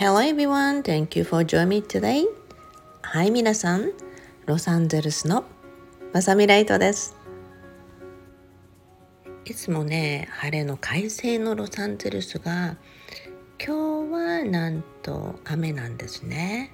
Hello everyone, thank you for joining me today. はい、皆さん、ロサンゼルスのまさみライトです。いつもね、晴れの快晴のロサンゼルスが、今日はなんと雨なんですね。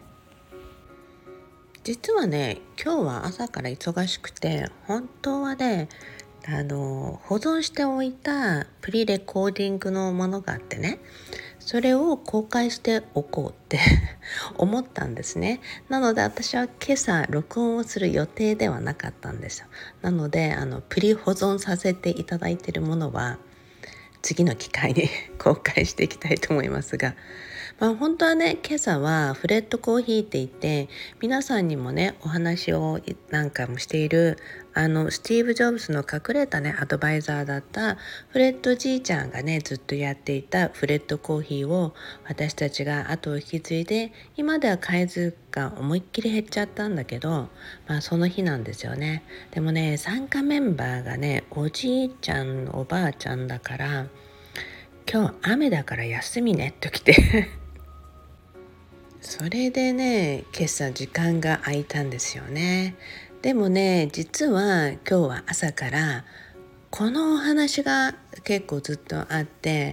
実はね、今日は朝から忙しくて、本当はね、保存しておいたプリレコーディングのものがあってね、それを公開しておこうって思ったんですね。なので私は今朝録音をする予定ではなかったんですよ。なのでプリ保存させていただいているものは次の機会に公開していきたいと思いますが、本当はね、今朝はフレットコーヒーって言って皆さんにもねお話をなんかもしているスティーブ・ジョブズの隠れたねアドバイザーだったフレットじいちゃんがねずっとやっていたフレットコーヒーを私たちが後を引き継いで、今では買い数が思いっきり減っちゃったんだけど、その日なんですよね。でもね、参加メンバーがねおじいちゃんおばあちゃんだから、今日雨だから休みねと来てそれでね、今朝時間が空いたんですよね。でもね、実は今日は朝からこのお話が結構ずっとあって、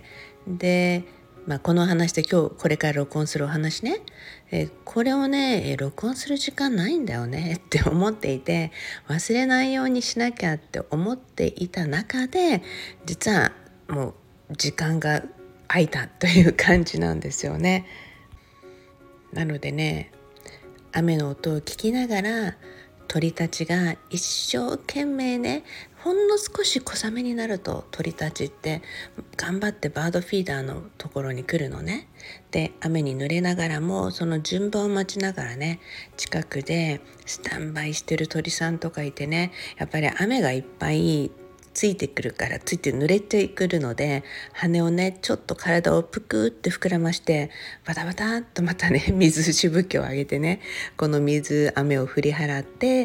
で、このお話で今日これから録音するお話ね、これをね録音する時間ないんだよねって思っていて、忘れないようにしなきゃって思っていた中で、実はもう時間が空いたという感じなんですよね。なのでね、雨の音を聞きながら鳥たちが一生懸命ね、ほんの少し小雨になると鳥たちって頑張ってバードフィーダーのところに来るのね。で、雨に濡れながらもその順番を待ちながらね、近くでスタンバイしてる鳥さんとかいてね、やっぱり雨がいっぱいついてくるから、ついて濡れてくるので、羽をねちょっと体をぷくって膨らましてバタバタっとまたね水しぶきを上げてね、この雨を振り払って、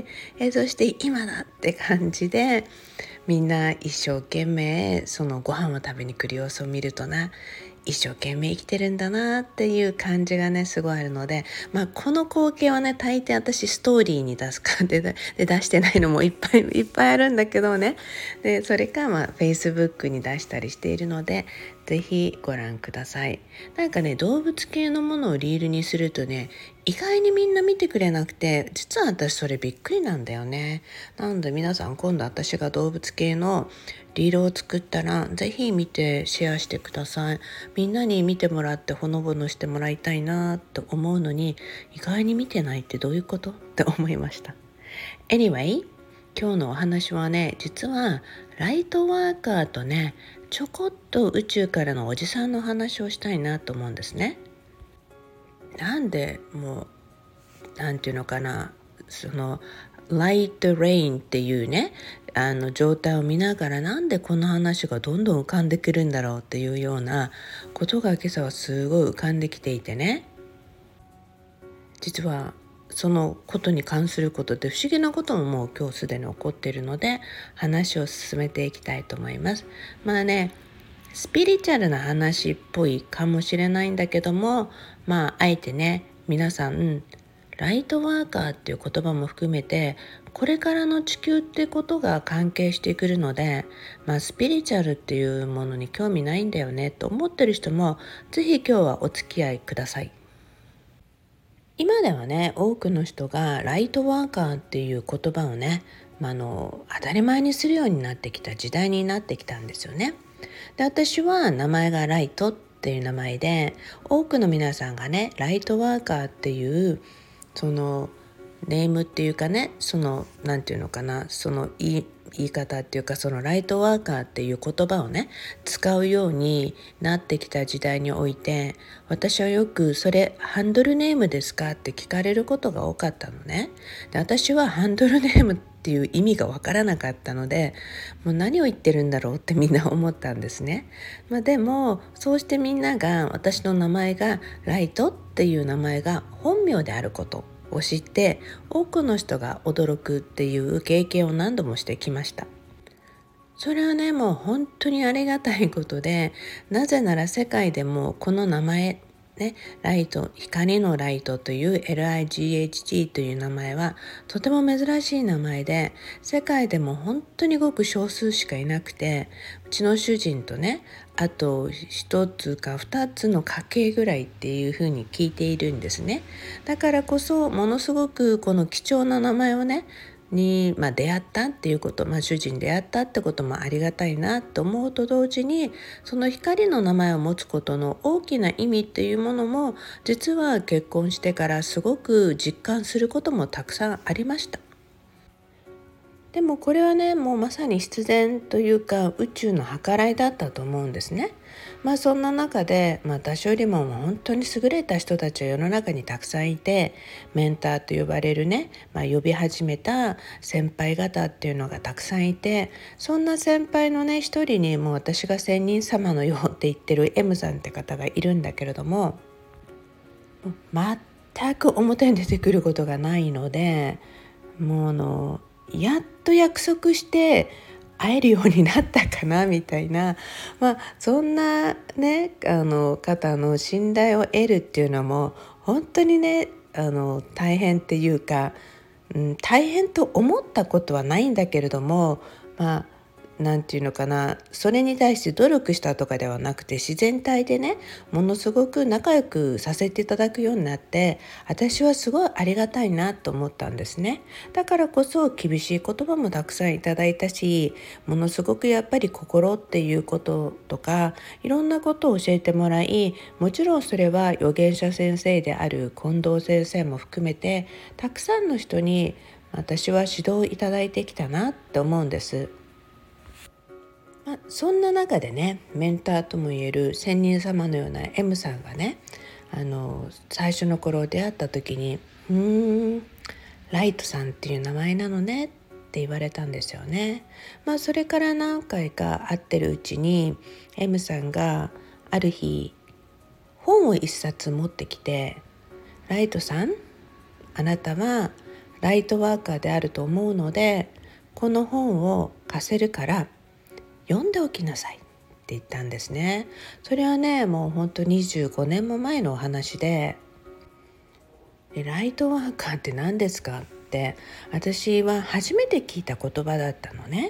そして今だって感じでみんな一生懸命そのご飯を食べに来る様子を見るとな、一生懸命生きてるんだなっていう感じがねすごいあるので、この光景はね大抵私ストーリーに出すかで出してないのもいっぱいあるんだけどね。でそれかFacebook に出したりしているので、ぜひご覧ください。なんかね、動物系のものをリールにするとね、意外にみんな見てくれなくて、実は私それびっくりなんだよね。なので皆さん、今度私が動物系のリールを作ったらぜひ見てシェアしてください。みんなに見てもらってほのぼのしてもらいたいなと思うのに、意外に見てないってどういうことって思いました。 Anyway、 今日のお話はね、実はライトワーカーとねちょこっと宇宙からのおじさんの話をしたいなと思うんですね。なんでもうなんていうのかな、そのライトレインっていうね状態を見ながら、なんでこの話がどんどん浮かんでくるんだろうっていうようなことが今朝はすごい浮かんできていてね、実はそのことに関することで不思議なことももう今日すでに起こっているので、話を進めていきたいと思います。スピリチュアルな話っぽいかもしれないんだけども、あえてね皆さんライトワーカーっていう言葉も含めて、これからの地球ってことが関係してくるので、スピリチュアルっていうものに興味ないんだよねと思ってる人も、ぜひ今日はお付き合いください。今ではね、多くの人がライトワーカーっていう言葉をね、当たり前にするようになってきた時代になってきたんですよね。で、私は名前がライトっていう名前で、多くの皆さんがねライトワーカーっていうそのネームっていうかね、そのなんていうのかな、その言い方っていうか、そのライトワーカーっていう言葉をね使うようになってきた時代において、私はよくそれハンドルネームですかって聞かれることが多かったのね。で、私はハンドルネームっていう意味がわからなかったので、もう何を言ってるんだろうってみんな思ったんですね。でもそうしてみんなが私の名前がライトっていう名前が本名であることを知って、多くの人が驚くっていう経験を何度もしてきました。それはね、もう本当にありがたいことで、なぜなら世界でもこの名前ね、ライト、光のライトという LIGHT という名前はとても珍しい名前で、世界でも本当にごく少数しかいなくて、うちの主人とね、あと一つか二つの家系ぐらいっていうふうに聞いているんですね。だからこそものすごくこの貴重な名前をねに、出会ったっていうこと、主人に出会ったってこともありがたいなと思うと同時に、その光の名前を持つことの大きな意味っていうものも、実は結婚してからすごく実感することもたくさんありました。でもこれはね、もうまさに必然というか宇宙の計らいだったと思うんですね。そんな中で、私よりも本当に優れた人たちは世の中にたくさんいて、メンターと呼ばれるね、呼び始めた先輩方っていうのがたくさんいて、そんな先輩のね一人に、もう私が仙人様のようって言ってる M さんって方がいるんだけれども、全く表に出てくることがないので、もうやっと約束して会えるようになったかなみたいな、そんなね方の信頼を得るっていうのも本当にね大変っていうか、大変と思ったことはないんだけれども、なんていうのかな、それに対して努力したとかではなくて、自然体でねものすごく仲良くさせていただくようになって、私はすごいありがたいなと思ったんですね。だからこそ厳しい言葉もたくさんいただいたし、ものすごくやっぱり心っていうこととかいろんなことを教えてもらい、もちろんそれは預言者先生である近藤先生も含めてたくさんの人に私は指導いただいてきたなって思うんです。そんな中でね、メンターともいえる仙人様のような M さんがね、最初の頃出会った時にライトさんっていう名前なのねって言われたんですよね。それから何回か会ってるうちに M さんがある日本を一冊持ってきて、ライトさん、あなたはライトワーカーであると思うので、この本を貸せるから読んでおきなさいって言ったんですね。それはね、もう本当25年も前のお話で、ライトワーカーって何ですかって私は初めて聞いた言葉だったのね。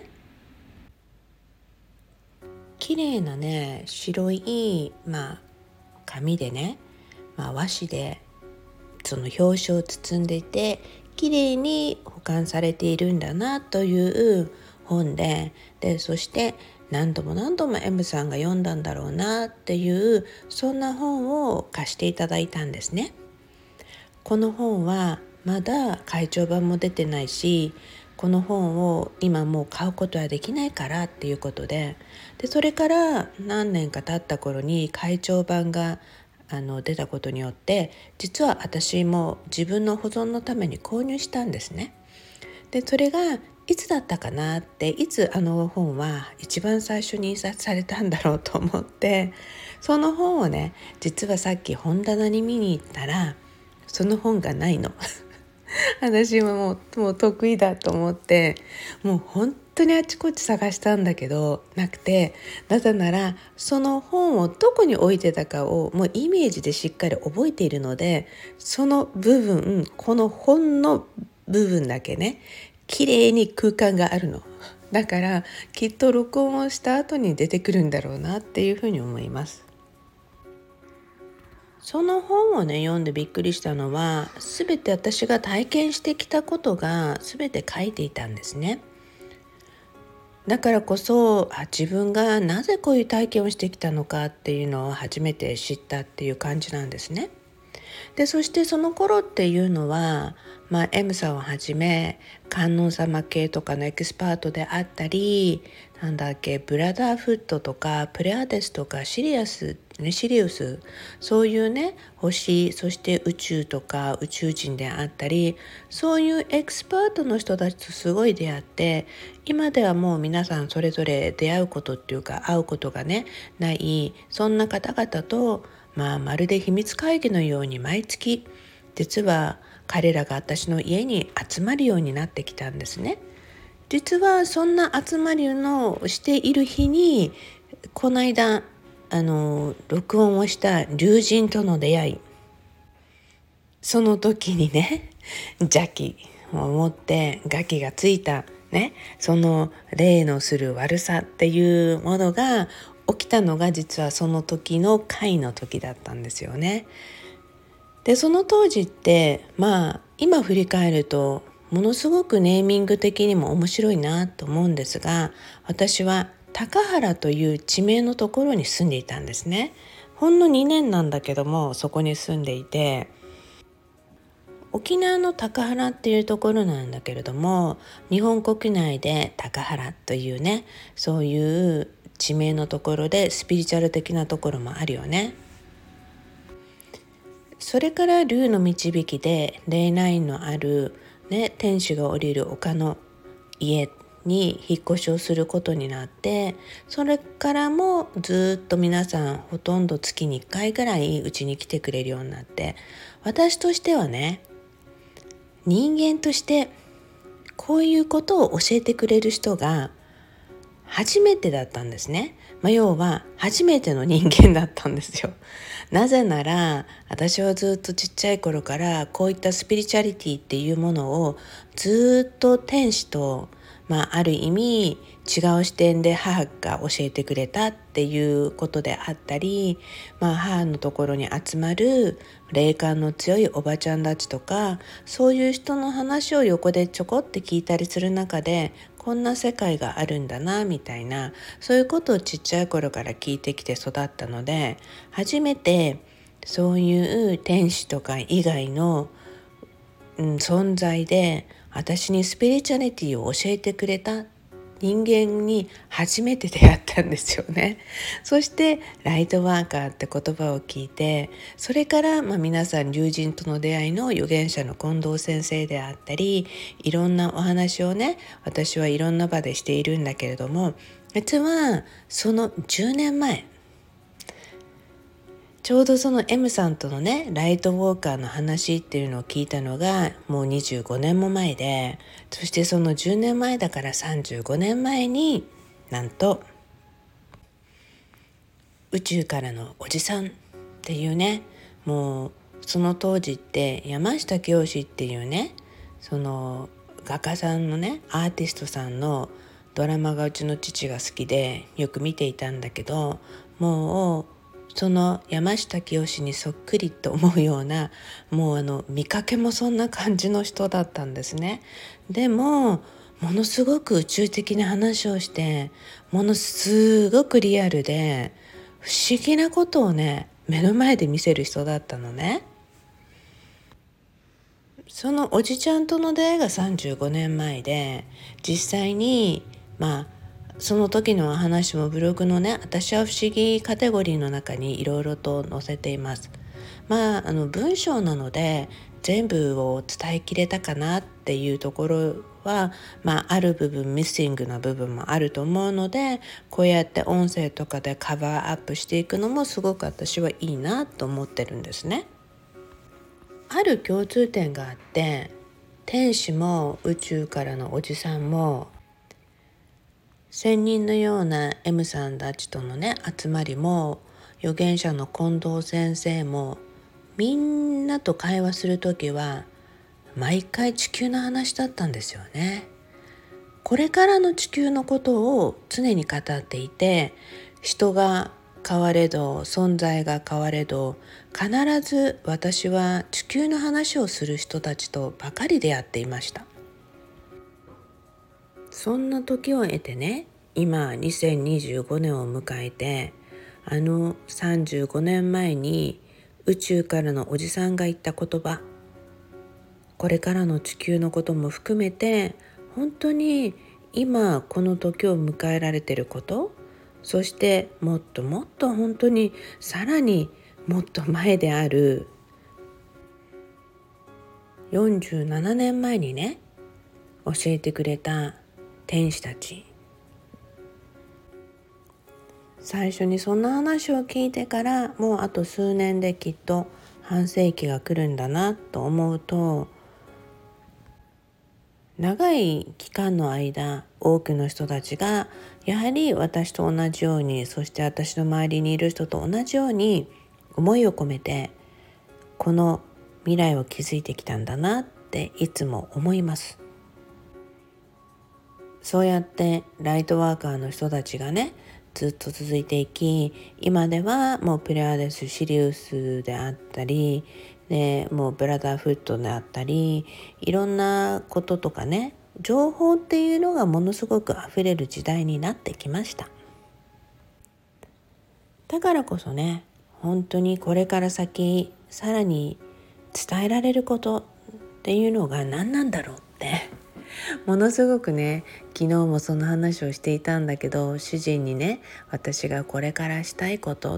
綺麗なね白い、紙でね、和紙でその表紙を包んでいて、綺麗に保管されているんだなという本で、そして何度も何度も M さんが読んだんだろうなっていう、そんな本を貸していただいたんですね。この本はまだ改訂版も出てないし、この本を今もう買うことはできないからっていうことで、それから何年か経った頃に改訂版が出たことによって、実は私も自分の保存のために購入したんですね。それがいつだったかなって、いつあの本は一番最初に印刷されたんだろうと思って、その本をね、実はさっき本棚に見に行ったらその本がないの私はもう得意だと思って、もう本当にあちこち探したんだけどなくて、なぜならその本をどこに置いてたかをもうイメージでしっかり覚えているので、その部分、この本の部分だけね綺麗に空間があるの。だからきっと録音をした後に出てくるんだろうなっていうふうに思います。その本をね読んでびっくりしたのは、全て私が体験してきたことが全て書いていたんですね。だからこそ自分がなぜこういう体験をしてきたのかっていうのを初めて知ったっていう感じなんですね。そしてその頃っていうのは、M さんをはじめ観音様系とかのエキスパートであったり、ブラザーフットとかプレアデスとかシリウス、そういうね星、そして宇宙とか宇宙人であったり、そういうエキスパートの人たちとすごい出会って、今ではもう皆さんそれぞれ出会うことっていうか会うことがねない、そんな方々とまるで秘密会議のように毎月、実は彼らが私の家に集まるようになってきたんですね。実はそんな集まりのしている日に、この間録音をした龍神との出会い、その時にね邪気を持ってガキがついたね、その霊のする悪さっていうものが起きたのが実はその時の会の時だったんですよね。でその当時って今振り返るとものすごくネーミング的にも面白いなと思うんですが、私は高原という地名のところに住んでいたんですね。ほんの2年なんだけどもそこに住んでいて、沖縄の高原っていうところなんだけれども、日本国内で高原というね、そういう地名のところでスピリチュアル的なところもあるよね。それから竜の導きで霊内のある、天使が降りる丘の家に引っ越しをすることになって、それからもずっと皆さんほとんど月に1回ぐらいうちに来てくれるようになって、私としてはね、人間としてこういうことを教えてくれる人が初めてだったんですね。要は初めての人間だったんですよ。なぜなら私はずっとちっちゃい頃からこういったスピリチュアリティっていうものをずっと天使と、ある意味違う視点で母が教えてくれたっていうことであったり、母のところに集まる霊感の強いおばちゃんたちとか、そういう人の話を横でちょこって聞いたりする中で、こんな世界があるんだなみたいな、そういうことをちっちゃい頃から聞いてきて育ったので、初めてそういう天使とか以外の、存在で私にスピリチュアリティを教えてくれた人間に初めて出会ったんですよね。そしてライトワーカーって言葉を聞いて、それから、皆さん龍神との出会いの預言者の近藤先生であったり、いろんなお話をね、私はいろんな場でしているんだけれども、実はその10年前、ちょうどその M さんとのねライトウォーカーの話っていうのを聞いたのがもう25年も前で、そしてその10年前だから35年前になんと宇宙からのおじさんっていうね、もうその当時って山下清っていうね、その画家さんのねアーティストさんのドラマがうちの父が好きでよく見ていたんだけど、もうその山下清にそっくりと思うような、もう見かけもそんな感じの人だったんですね。でもものすごく宇宙的な話をして、ものすごくリアルで不思議なことをね目の前で見せる人だったのね。そのおじちゃんとの出会いが35年前で、実際にその時の話もブログのね私は不思議カテゴリーの中にいろいろと載せています。文章なので全部を伝えきれたかなっていうところは、ある部分ミッシングな部分もあると思うので、こうやって音声とかでカバーアップしていくのもすごく私はいいなと思ってるんですね。ある共通点があって、天使も宇宙からのおじさんも仙人のような M さんたちとのね集まりも、預言者の近藤先生も、みんなと会話するときは毎回地球の話だったんですよね。これからの地球のことを常に語っていて、人が変われど存在が変われど、必ず私は地球の話をする人たちとばかり出会っていました。そんな時を経てね、今2025年を迎えて、35年前に宇宙からのおじさんが言った言葉、これからの地球のことも含めて本当に今この時を迎えられていること、そしてもっともっと本当にさらにもっと前である47年前にね教えてくれた天使たち、最初にそんな話を聞いてからもうあと数年できっと半世紀が来るんだなと思うと、 長い期間の間、多くの人たちがやはり私と同じように、そして私の周りにいる人と同じように思いを込めてこの未来を築いてきたんだなっていつも思います。そうやってライトワーカーの人たちがね、ずっと続いていき、今ではもうプレアデス・シリウスであったり、でもうブラザーフットであったり、いろんなこととかね、情報っていうのがものすごく溢れる時代になってきました。だからこそね、本当にこれから先さらに伝えられることっていうのが何なんだろうってものすごくね、昨日もその話をしていたんだけど、主人にね、私がこれからしたいことって、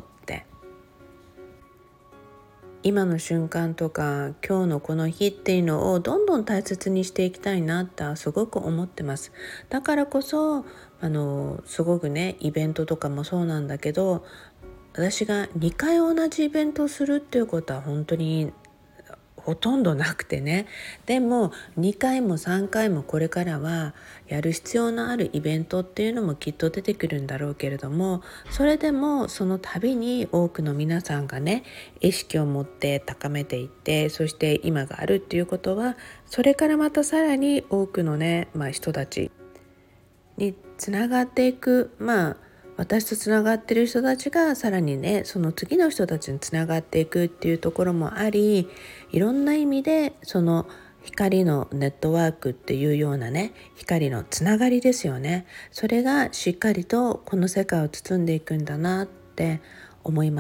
今の瞬間とか今日のこの日っていうのをどんどん大切にしていきたいなってすごく思ってます。だからこそすごくね、イベントとかもそうなんだけど、私が2回同じイベントをするっていうことは本当にほとんどなくてね。でも2回も3回もこれからはやる必要のあるイベントっていうのもきっと出てくるんだろうけれども、それでもその度に多くの皆さんがね、意識を持って高めていって、そして今があるっていうことは、それからまたさらに多くのね、人たちにつながっていく、私とつながってる人たちがさらにね、その次の人たちにつながっていくっていうところもあり、いろんな意味でその光のネットワークっていうようなね、光のつながりですよね。それがしっかりとこの世界を包んでいくんだなって思います。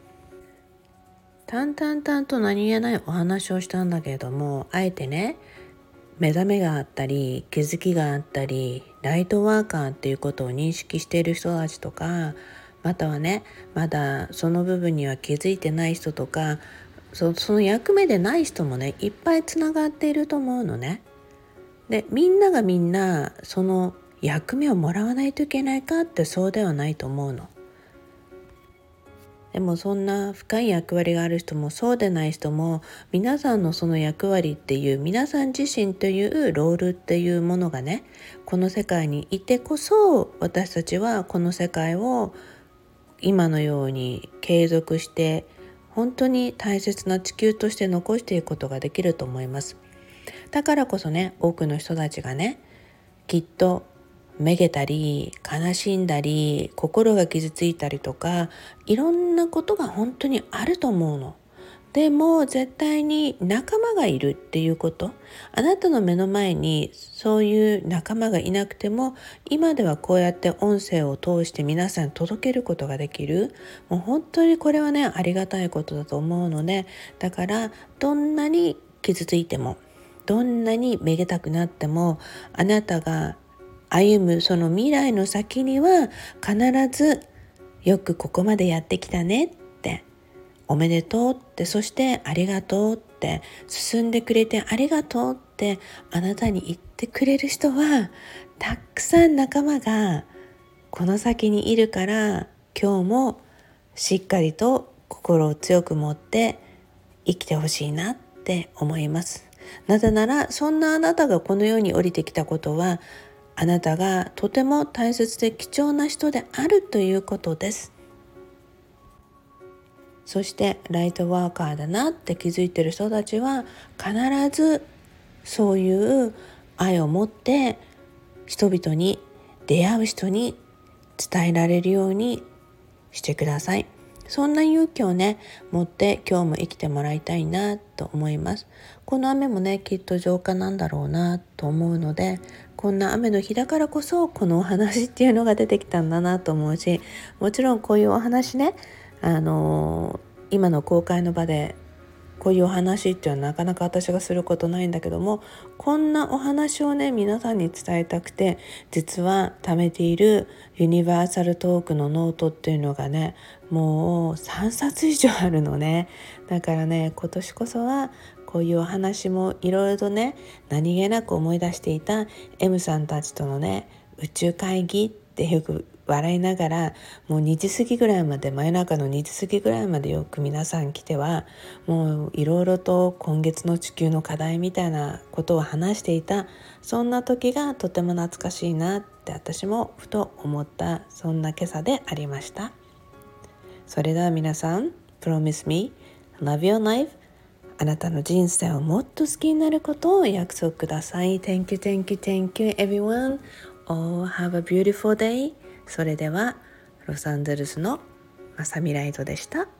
淡々と何気ないお話をしたんだけれども、あえてね、目覚めがあったり気づきがあったり、ライトワーカーっていうことを認識している人たちとか、またはね、まだその部分には気づいてない人とか、その役目でない人もね、いっぱいつながっていると思うのね。で、みんながみんなその役目をもらわないといけないかって、そうではないと思うの。でもそんな深い役割がある人もそうでない人も、皆さんのその役割っていう、皆さん自身というロールっていうものがね、この世界にいてこそ、私たちはこの世界を今のように継続して、本当に大切な地球として残していくことができると思います。だからこそね、多くの人たちがね、きっとめげたり悲しんだり心が傷ついたりとか、いろんなことが本当にあると思うの。でも絶対に仲間がいるっていうこと、あなたの目の前にそういう仲間がいなくても、今ではこうやって音声を通して皆さんに届けることができる、もう本当にこれはね、ありがたいことだと思うので、だからどんなに傷ついても、どんなにめげたくなっても、あなたが歩むその未来の先には必ず、よくここまでやってきたねって、おめでとうって、そしてありがとうって、進んでくれてありがとうってあなたに言ってくれる人はたくさん仲間がこの先にいるから、今日もしっかりと心を強く持って生きてほしいなって思います。なぜなら、そんなあなたがこの世に降りてきたことは、あなたがとても大切で貴重な人であるということです。そしてライトワーカーだなって気づいている人たちは、必ずそういう愛を持って人々に、出会う人に伝えられるようにしてください。そんな勇気をね、持って今日も生きてもらいたいなと思います。この雨もね、きっと浄化なんだろうなと思うので、こんな雨の日だからこそこのお話っていうのが出てきたんだなと思うし、もちろんこういうお話ね、今の公開の場でこういうお話っていうのはなかなか私がすることないんだけども、こんなお話をね、皆さんに伝えたくて、実は貯めているユニバーサルトークのノートっていうのがね、もう3冊以上あるのね。だからね、今年こそはこういうお話もいろいろとね、何気なく思い出していた M さんたちとのね、宇宙会議ってよく笑いながら、もう2時過ぎぐらいまで、真夜中の2時過ぎぐらいまでよく皆さん来ては、もういろいろと今月の地球の課題みたいなことを話していた、そんな時がとても懐かしいなって私もふと思った、そんな今朝でありました。それでは皆さん、 Promise me love your life、 あなたの人生をもっと好きになることを約束ください。 Thank you, thank you, thank you everyone. Oh, have a beautiful day. それではロサンゼルスのまさみライトでした。